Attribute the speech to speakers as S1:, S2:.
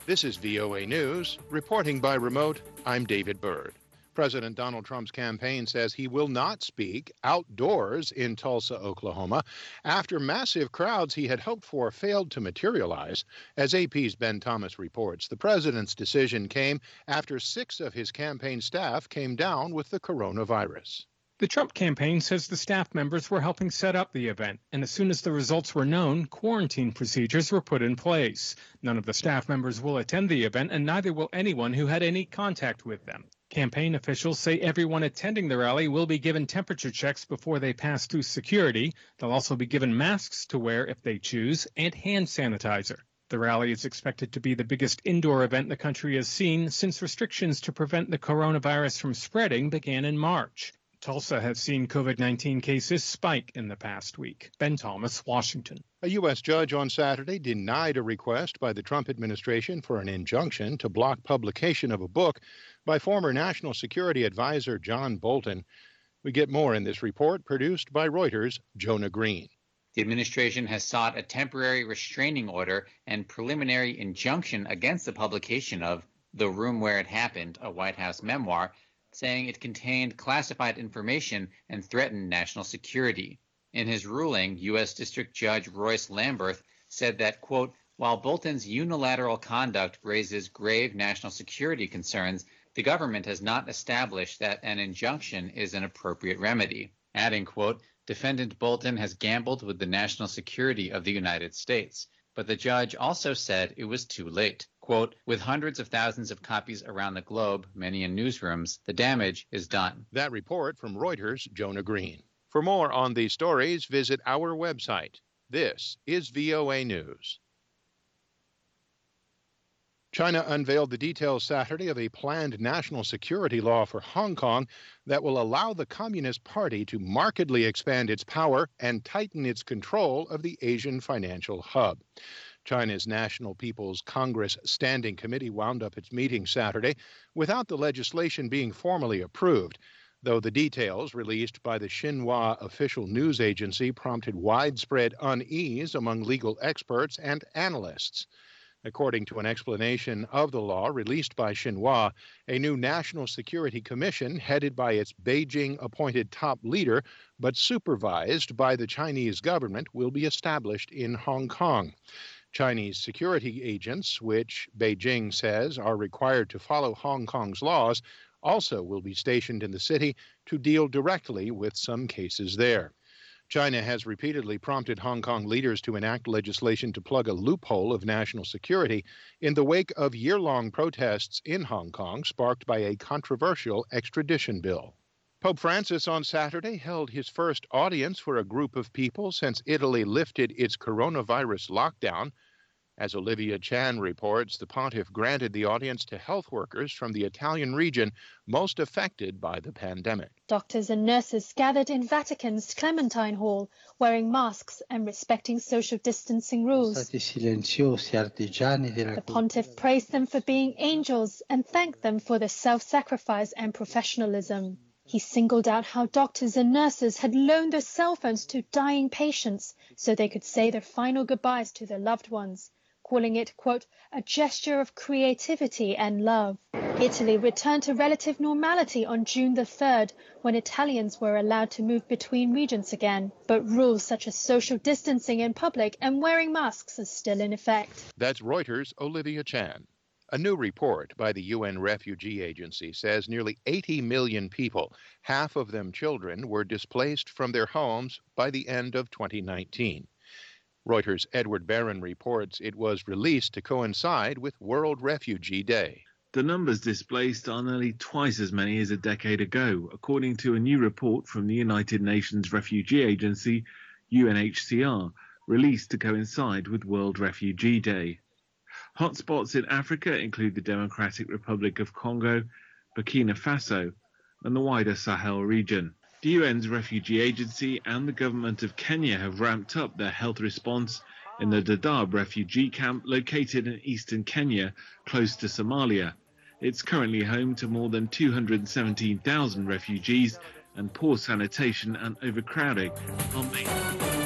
S1: This is VOA News. Reporting by remote, I'm David Byrd. President Donald Trump's campaign says he will not speak outdoors in Tulsa, Oklahoma, after massive crowds he had hoped for failed to materialize. As AP's Ben Thomas reports, the president's decision came after 6 of his campaign staff came down with the coronavirus.
S2: The Trump campaign says the staff members were helping set up the event, and as soon as the results were known, quarantine procedures were put in place. None of the staff members will attend the event, and neither will anyone who had any contact with them. Campaign officials say everyone attending the rally will be given temperature checks before they pass through security. They'll also be given masks to wear if they choose, and hand sanitizer. The rally is expected to be the biggest indoor event the country has seen since restrictions to prevent the coronavirus from spreading began in March. Tulsa has seen COVID-19 cases spike in the past week. Ben Thomas, Washington.
S1: A U.S. judge on Saturday denied a request by the Trump administration for an injunction to block publication of a book by former National Security Advisor John Bolton. We get more in this report produced by Reuters' Jonah Green.
S3: The administration has sought a temporary restraining order and preliminary injunction against the publication of The Room Where It Happened, a White House memoir, saying it contained classified information and threatened national security. In his ruling, U.S. District Judge Royce Lamberth said that, quote, while Bolton's unilateral conduct raises grave national security concerns, the government has not established that an injunction is an appropriate remedy. Adding, quote, defendant Bolton has gambled with the national security of the United States. But the judge also said it was too late. Quote, with hundreds of thousands of copies around the globe, many in newsrooms, the damage is done.
S1: That report from Reuters' Jonah Green. For more on these stories, visit our website. This is VOA News. China unveiled the details Saturday of a planned national security law for Hong Kong that will allow the Communist Party to markedly expand its power and tighten its control of the Asian financial hub. China's National People's Congress Standing Committee wound up its meeting Saturday without the legislation being formally approved, though the details released by the Xinhua official news agency prompted widespread unease among legal experts and analysts. According to an explanation of the law released by Xinhua, a new National Security Commission headed by its Beijing-appointed top leader but supervised by the Chinese government will be established in Hong Kong. Chinese security agents, which Beijing says are required to follow Hong Kong's laws, also will be stationed in the city to deal directly with some cases there. China has repeatedly prompted Hong Kong leaders to enact legislation to plug a loophole of national security in the wake of year-long protests in Hong Kong sparked by a controversial extradition bill. Pope Francis on Saturday held his first audience for a group of people since Italy lifted its coronavirus lockdown. As Olivia Chan reports, the pontiff granted the audience to health workers from the Italian region most affected by the pandemic.
S4: Doctors and nurses gathered in Vatican's Clementine Hall, wearing masks and respecting social distancing rules. The pontiff praised them for being angels and thanked them for their self-sacrifice and professionalism. He singled out how doctors and nurses had loaned their cell phones to dying patients so they could say their final goodbyes to their loved ones, calling it, quote, a gesture of creativity and love. Italy returned to relative normality on June the 3rd, when Italians were allowed to move between regions again. But rules such as social distancing in public and wearing masks are still in effect.
S1: That's Reuters' Olivia Chan. A new report by the UN Refugee Agency says nearly 80 million people, half of them children, were displaced from their homes by the end of 2019. Reuters' Edward Barron reports it was released to coincide with World Refugee Day.
S5: The numbers displaced are nearly twice as many as a decade ago, according to a new report from the United Nations Refugee Agency, UNHCR, released to coincide with World Refugee Day. Hotspots in Africa include the Democratic Republic of Congo, Burkina Faso, and the wider Sahel region. The UN's refugee agency and the government of Kenya have ramped up their health response in the Dadaab refugee camp located in eastern Kenya, close to Somalia. It's currently home to more than 217,000 refugees, and poor sanitation and overcrowding are main